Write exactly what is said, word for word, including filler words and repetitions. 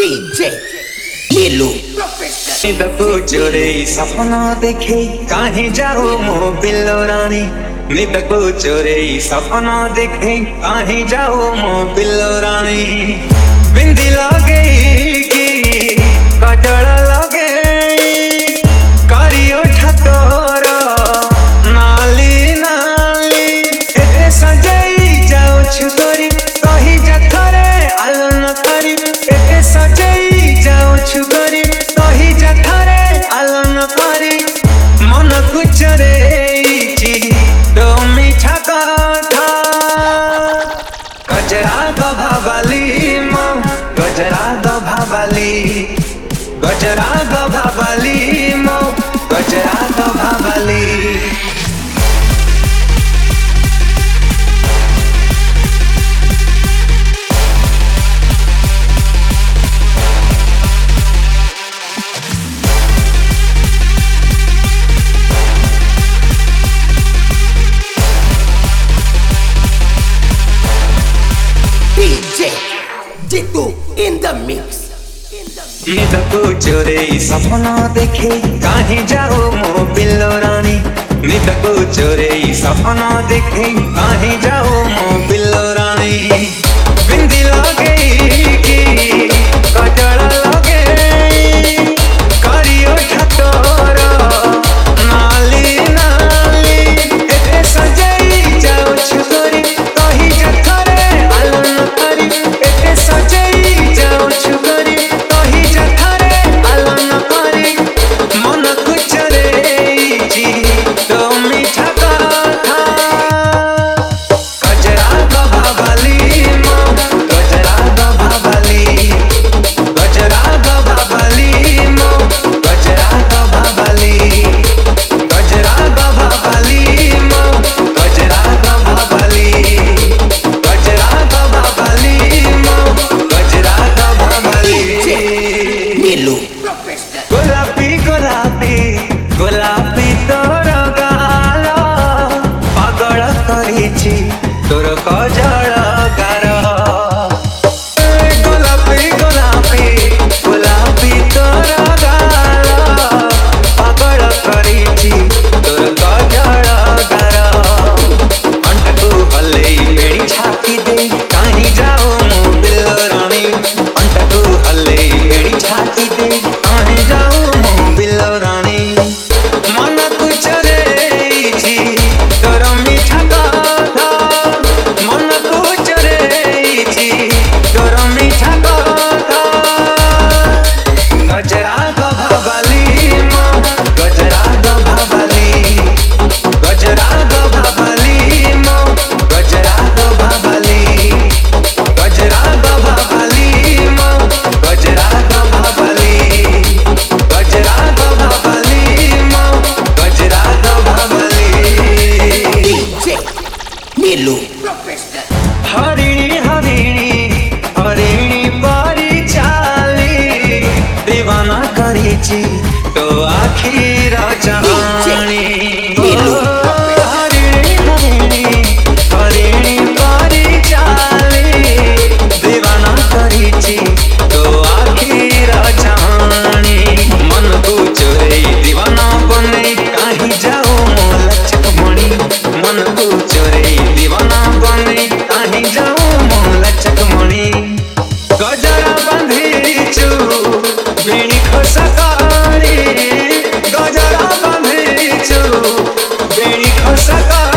DJ Neelu निदको चोरे सपना देखे काहे जाओ मो बिल्लो रानी। निदको चोरे सपना देखे काहे जाओ मो बिल्लो रानी। बिंदी लगे की कजल लगे करियो ठतोर नाली नाली एते सजाई जाओ छुतरी कही जथरे आलन करी एते सजाई जाओ छुतरी कही जथरे आलन करी मन कुचरे तो मीठा कथा गजरा ग भाबाली मो गजरा ग भाबाली गजरा ग भाबाली मो गजरा ग भाबाली। DJ Jitu in the mix. निदको चोरे सपना देखे काहे जाओ मो बिल्लो रानी। निदको चोरे सपना देखे काहे जाओ मो बिल्लो रानी। बिंदी लगे की कजल लगे करियो ठतोर नाली नाली एते सजाई जाओ छुतरी कही जथरे आलन करी एते सजाई जाओ छुतरी कही जथरे आलन करी मन कुचरे तो मीठा कथा गजरा ग भाबाली मो गजरा ग भाबाली गजरा ग भाबाली मो गजरा ग भाबाली गजरा ग भाबाली मो गजरा ग भाबाली गजरा ग भाबाली मो गजरा ग भाबाली। नीलू गोलापी गोलापी गोलापी तोर गाल पागल करिछि तोर कजल गार। गोलापी गोलापी गोलापी तोर गाल पागल करिछि तोर कजल गार। अंटकू हल्ले मेरी छाती दे काहे जाओ मो बिल्लो रानी। अंटकू हल्ले मेरी छाती दे काहे जाओ मो बिल्लो रानी। मन कुचरे तोर मीठा कथा मन कुचरे तोर मीठा कथा गजरा ग भाबाली मो गजरा ग भाबाली गजरा ग भाबाली मो गजरा ग भाबाली गजरा ग भाबाली मो गजरा ग भाबाली गजरा ग भाबाली मो गजरा ग भाबाली। डीजे नीलू हरिणी हरिणी हरिणी परी चाली दीवाना करिछि तो आखिर जानी। नीलू। हरिणी हरिणी हरिणी परी चाली दीवाना करिछि तो आखिर जानी। मन को चोरे दीवाना बने काहे जाओ मो लचक मणि। मन को चोरे दीवाना बने काहे जाओ मो लचक मणि। गजरा बांधिछु बेणी खोसकारी गजरा बांधिछु बेणी खोसकारी।